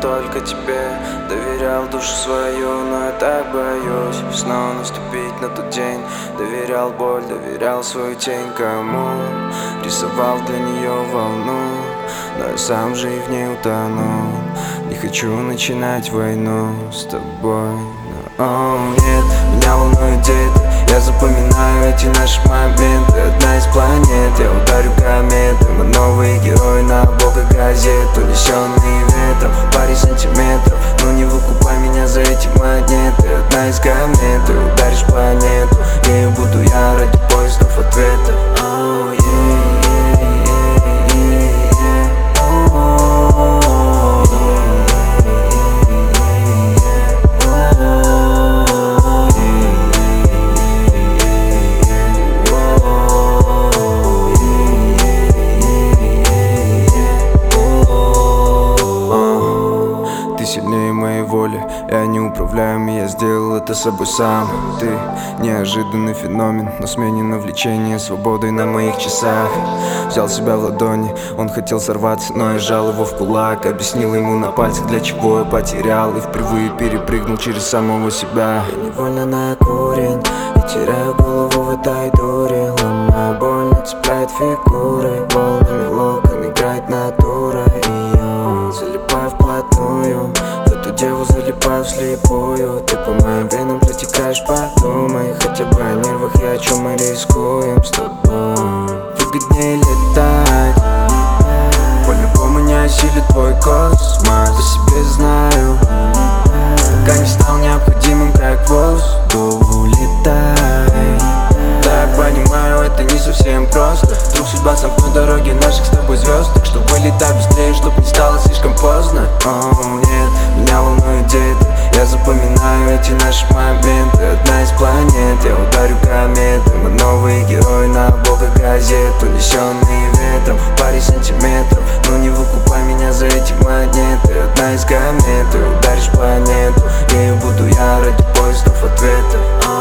только тебе доверял душу свою, но я так боюсь снова наступить на тот день. Доверял боль, доверял свою тень, кому рисовал для нее волну, но я сам же и в ней утонул. Не хочу начинать войну с тобой, но нет, меня волнует где-то. Я запоминаю эти наши моменты, одна из планет. Я ударю кометы, мы новые герои на обложках газет, унесенные ветром паре сантиметров. Но не выкупай меня за эти монеты, одна из комет. Ты ударишь планету, ею буду я ради поисков ответа. Сильнее моей воли, я не управляем, и я сделал это собой сам. Ты неожиданный феномен, но сменено влечение свободой на моих часах. Взял себя в ладони, он хотел сорваться, но я сжал его в кулак. Объяснил ему на пальцах, для чего я потерял, и впервые перепрыгнул через самого себя. Я невольно накурен и теряю голову в этой дуре. Ломаю больно, цепляет фигуры, волнами локон играет натура. Ее залипаю вплотную, в эту деву залипаю вслепую. Ты по моим венам протекаешь, подумай хотя бы о нервах и о чем мы рискуем с тобой. Выгоднее летать, по-любому не осилит твой космос. По себе знаю, пока не стал необходимым, как воздух. Улетай, так понимаю, это не совсем просто. Вдруг судьба сомкнет дороги наших с тобой звезд. Так что вылетай быстрее, чтоб не стало слишком поздно. Нет, меня волнует где-то. Я запоминаю эти наши моменты, одна из планет. Я ударю кометы, мы новые герои на обложках газет, унесенные ветром паре сантиметров. Но не выкупай меня за эти монеты, одна из комет. Ты ударишь планету, ею буду я ради поисков ответа.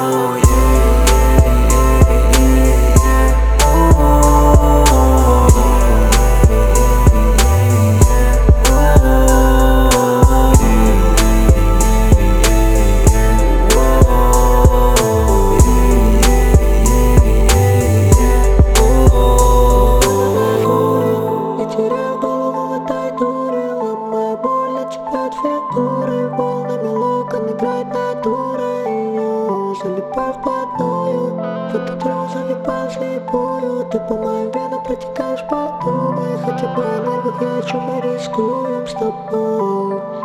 Волнами локон играет натура. Ее залипаю вплотную, в этот раз залипаю вслепую. Ты по моим венам протекаешь, подумай хотя бы о нервах и о чем мы рискуем с тобой.